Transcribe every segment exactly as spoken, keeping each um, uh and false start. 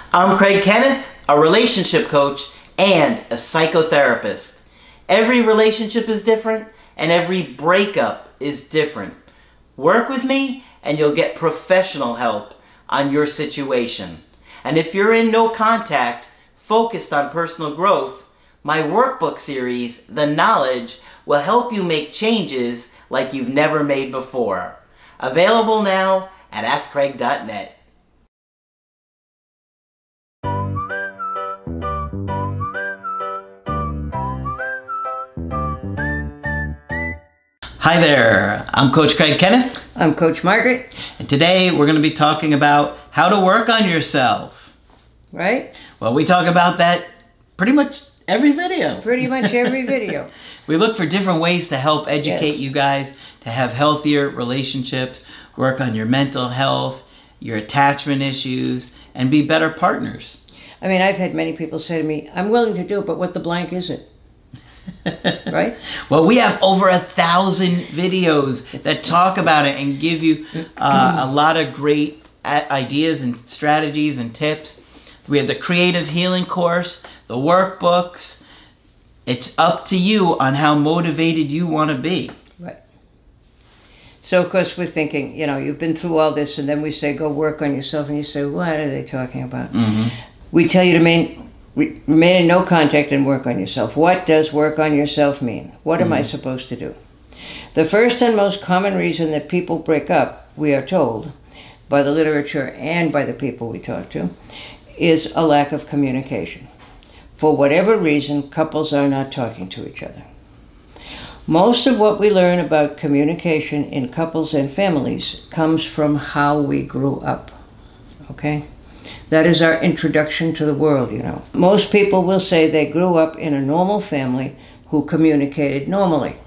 I'm Craig Kenneth, a relationship coach and a psychotherapist. Every relationship is different and every breakup is different. Work with me and you'll get professional help on your situation. And if you're in no contact, focused on personal growth, my workbook series, The Knowledge, will help you make changes like you've never made before. Available now at ask craig dot net. Hi there, I'm Coach Craig Kenneth. I'm Coach Margaret. And today we're going to be talking about how to work on yourself. Right? Well, we talk about that pretty much every video. Pretty much every video. We look for different ways to help educate Yes. you guys to have healthier relationships, work on your mental health, your attachment issues, and be better partners. I mean, I've had many people say to me, I'm willing to do it, but what the blank is it? Right? Well, we have over a thousand videos that talk about it and give you uh, a lot of great a- ideas and strategies and tips. We have the Creative Healing course, the workbooks. It's up to you on how motivated you want to be. Right. So, of course, we're thinking, you know, you've been through all this, and then we say, go work on yourself, and you say, what are they talking about? Mm-hmm. We tell you to main, re- remain in no contact and work on yourself. What does work on yourself mean? What am Mm-hmm. I supposed to do? The first and most common reason that people break up, we are told, by the literature and by the people we talk to, is a lack of communication. For whatever reason, couples are not talking to each other. Most of what we learn about communication in couples and families comes from how we grew up, okay? That is our introduction to the world, you know. Most people will say they grew up in a normal family who communicated normally.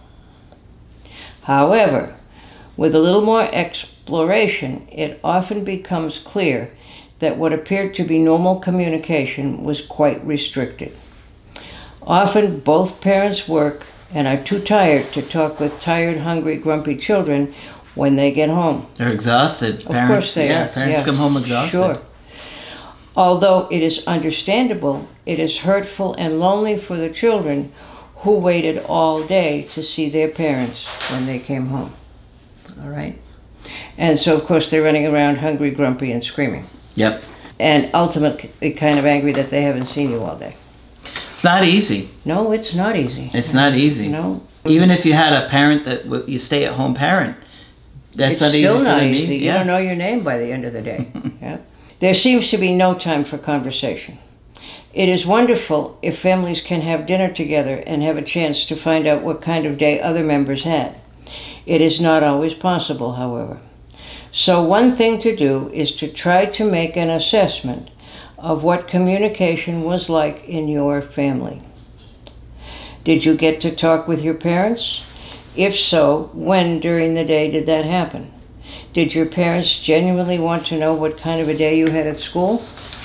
However, with a little more exploration, it often becomes clear that what appeared to be normal communication was quite restricted. Often both parents work and are too tired to talk with tired, hungry, grumpy children when they get home. They're exhausted. Of Parents, course they yeah, are. Parents yes. come home exhausted. Sure. Although it is understandable, it is hurtful and lonely for the children who waited all day to see their parents when they came home. All right? And so, of course, they're running around hungry, grumpy, and screaming. Yep. And ultimately kind of angry that they haven't seen you all day. It's not easy. No, it's not easy. It's not easy. No. Even if you had a parent that w- you stay at home parent, that's It's not easy still for not them easy. either. You Yeah. don't know your name by the end of the day. Yeah. There seems to be no time for conversation. It is wonderful if families can have dinner together and have a chance to find out what kind of day other members had. It is not always possible, however. So one thing to do is to try to make an assessment of what communication was like in your family. Did you get to talk with your parents? If so, when during the day did that happen? Did your parents genuinely want to know what kind of a day you had at school?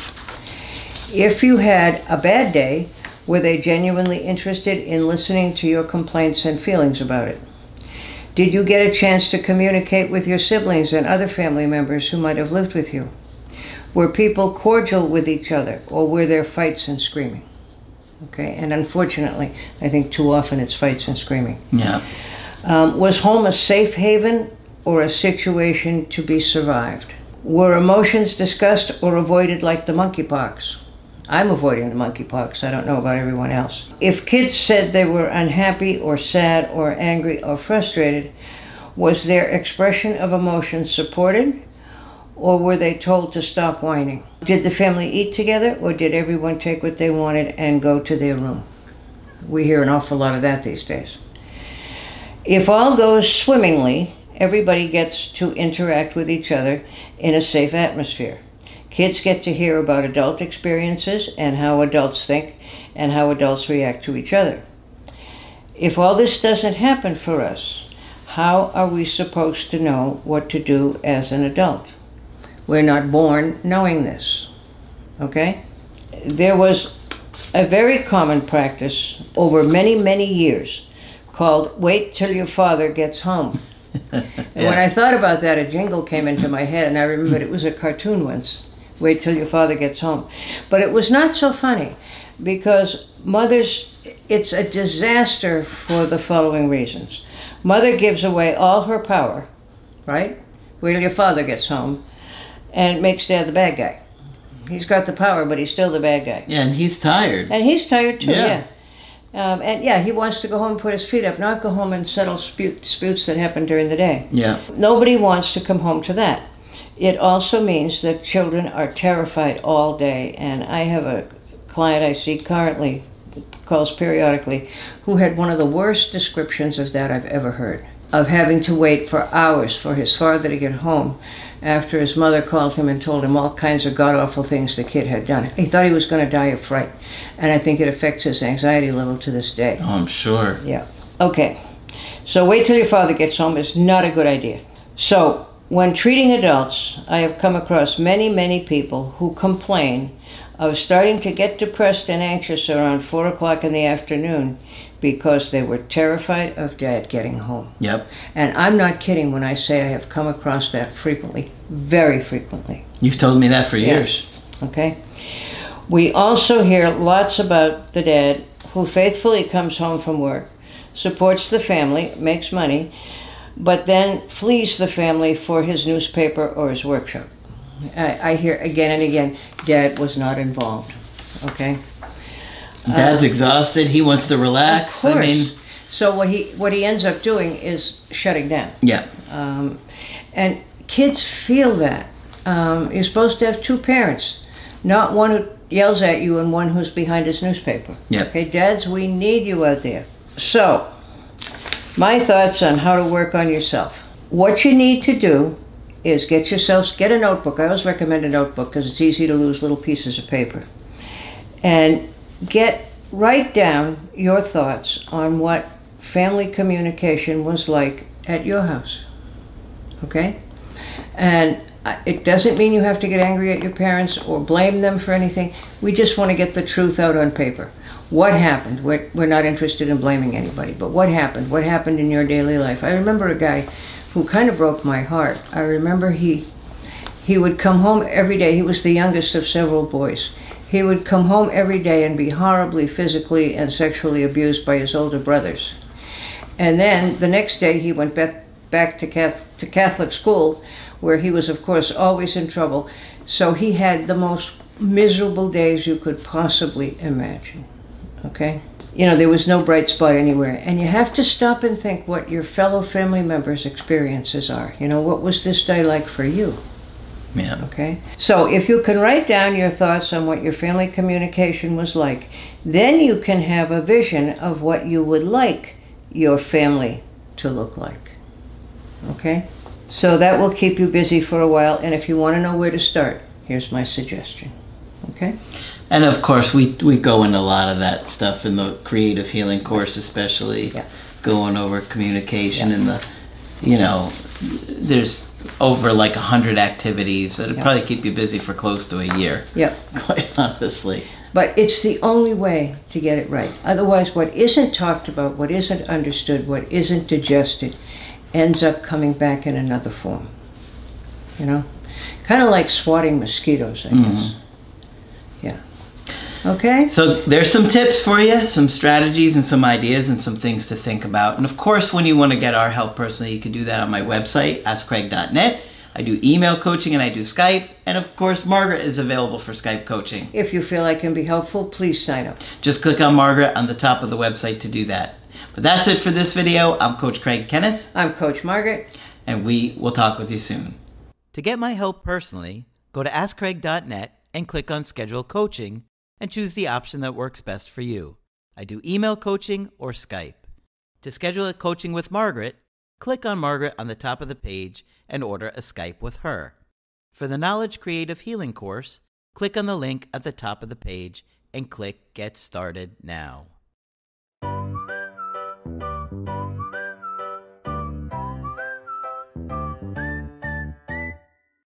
If you had a bad day, were they genuinely interested in listening to your complaints and feelings about it? Did you get a chance to communicate with your siblings and other family members who might have lived with you? Were people cordial with each other, or were there fights and screaming? Okay, and unfortunately, I think too often it's fights and screaming. Yeah. Um, was home a safe haven or a situation to be survived? Were emotions discussed or avoided like the monkeypox? I'm avoiding the monkeypox. I don't know about everyone else. If kids said they were unhappy or sad or angry or frustrated, was their expression of emotion supported, or were they told to stop whining? Did the family eat together, or did everyone take what they wanted and go to their room? We hear an awful lot of that these days. If all goes swimmingly, everybody gets to interact with each other in a safe atmosphere. Kids get to hear about adult experiences and how adults think and how adults react to each other. If all this doesn't happen for us, how are we supposed to know what to do as an adult? We're not born knowing this, okay? There was a very common practice over many, many years called wait till your father gets home. And Yeah. when I thought about that, a jingle came into my head, and I remembered it was a cartoon once Wait till your father gets home. But it was not so funny because mothers, it's a disaster for the following reasons. Mother gives away all her power, right? Wait till your father gets home, and makes dad the bad guy. He's got the power, but he's still the bad guy. Yeah, and he's tired. And he's tired too, yeah. Yeah. Um, and yeah, he wants to go home and put his feet up, not go home and settle dispute, disputes that happen during the day. Yeah. Nobody wants to come home to that. It also means that children are terrified all day. And I have a client I see currently, calls periodically, who had one of the worst descriptions of that I've ever heard. Of having to wait for hours for his father to get home after his mother called him and told him all kinds of god-awful things the kid had done. He thought he was going to die of fright. And I think it affects his anxiety level to this day. Oh, I'm sure. Yeah. Okay. So wait till your father gets home is not a good idea. So when treating adults, I have come across many, many people who complain of starting to get depressed and anxious around four o'clock in the afternoon because they were terrified of dad getting home. Yep. And I'm not kidding when I say I have come across that frequently, very frequently. You've told me that for Yeah. years. Okay? We also hear lots about the dad who faithfully comes home from work, supports the family, makes money, but then flees the family for his newspaper or his workshop. I, I hear again and again, dad was not involved. Okay? Dad's Uh, exhausted. He wants to relax. Of course. I mean, so what he what he ends up doing is shutting down. yeah. Um, and kids feel that. Um, you're supposed to have two parents, not one who yells at you and one who's behind his newspaper. Yep. Okay, dads, we need you out there. So, my thoughts on how to work on yourself. What you need to do is get yourself, get a notebook. I always recommend a notebook because it's easy to lose little pieces of paper. And get, write down your thoughts on what family communication was like at your house. Okay? And it doesn't mean you have to get angry at your parents or blame them for anything. We just want to get the truth out on paper. What happened? We're, we're not interested in blaming anybody, but what happened? What happened in your daily life? I remember a guy who kind of broke my heart. I remember he he would come home every day. He was the youngest of several boys. He would come home every day and be horribly physically and sexually abused by his older brothers. And then the next day he went back, back to, Catholic, to Catholic school, where he was, of course, always in trouble. So he had the most miserable days you could possibly imagine. Okay? You know, there was no bright spot anywhere. And you have to stop and think what your fellow family members' experiences are. You know, what was this day like for you? Yeah. Okay? So if you can write down your thoughts on what your family communication was like, then you can have a vision of what you would like your family to look like. Okay? So that will keep you busy for a while. And if you want to know where to start, here's my suggestion. Okay? And of course, we we go into a lot of that stuff in the creative healing course, especially Yeah. going over communication Yeah. and the, you know, there's over like a hundred activities that'll Yeah. probably keep you busy for close to a year. Yeah. Quite honestly. But it's the only way to get it right. Otherwise, what isn't talked about, what isn't understood, what isn't digested, ends up coming back in another form. You know? Kind of like swatting mosquitoes, I guess. Mhm. Yeah. Okay? So there's some tips for you, some strategies and some ideas and some things to think about. And of course, when you want to get our help personally, you can do that on my website, ask craig dot net. I do email coaching and I do Skype. And of course, Margaret is available for Skype coaching. If you feel I can be helpful, please sign up. Just click on Margaret on the top of the website to do that. But that's it for this video. I'm Coach Craig Kenneth. I'm Coach Margaret. And we will talk with you soon. To get my help personally, go to ask craig dot net and click on Schedule Coaching and choose the option that works best for you. I do email coaching or Skype. To schedule a coaching with Margaret, click on Margaret on the top of the page and order a Skype with her. For the Knowledge Creative Healing course, click on the link at the top of the page and click Get Started Now.